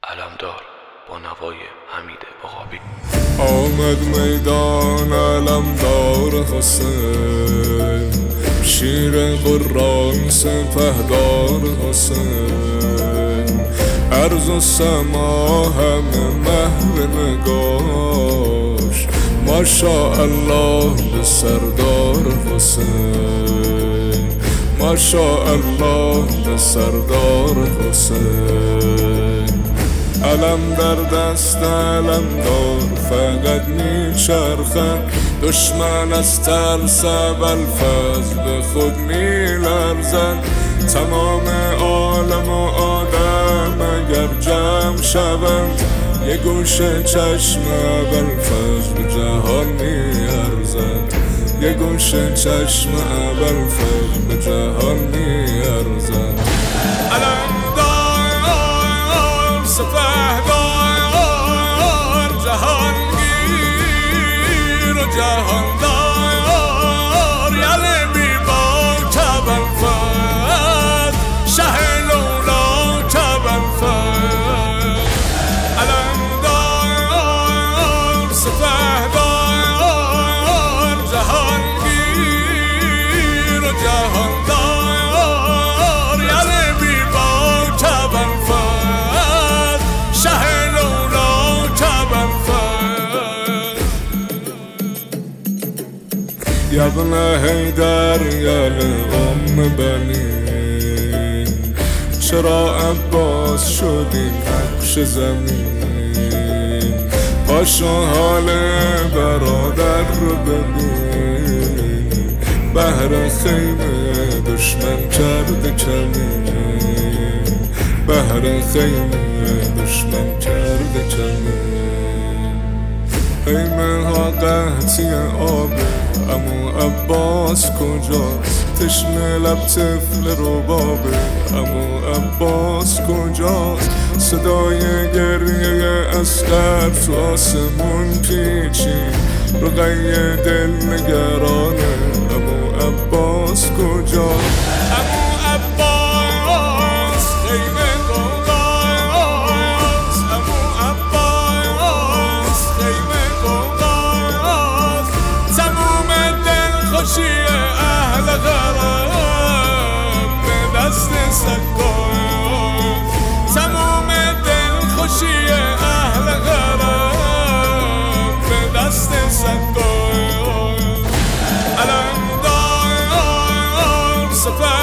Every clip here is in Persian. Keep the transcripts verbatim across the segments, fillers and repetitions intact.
علمدار با نوای حمید عقابی. آمد میدان علمدار حسین، شیر قرآن سپهدار حسین. ارض و سما همه محو نگاش، ماشاءالله به سردار حسین، ماشاءالله به سردار حسین. علم در دست علمدار فقط میچرخد، دشمن از ترس ابوالفضل به خود میلرزد. تمام عالم و آدم اگر جمع شوند، یه گوشه چشم ابوالفضل به جهان میارزد، یه گوشه چشم ابوالفضل به جهان میارزد. علمدار سپهدار جهانگیر و جهاندار، یله بی باک ابوالفضل شه لولاک ابوالفضل. علمدار سپهدار جهانگیر و جهاندار، یله بی باک ابوالفضل شه لولاک ابوالفضل. یا ابن حیدر یل ام بنین، چرا عباس شدی نقش زمین؟ پاشو حال برادر رو ببین، بهر خیمه دشمن کرده کمین، بهر خیمه دشمن کرده کمین. خیمه ها قحطی آبه، امو عباس کجاست؟ تشنه لب طفل ربابه، امو عباس کجاست؟ صدای گریه اصغر تو آسمون پیچید، رقیه دل نگرانه، امو عباس کجاست؟ امو عباس خیمه قوقاست، امو عباس خیمه قوقاست. تموم دلخوشی اهل غرام به دست سکاست، تموم دلخوشی اهل غرام به دست سکاست. علمدار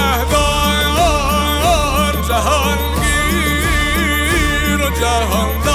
سپهدار جهانگیر و جهاندار،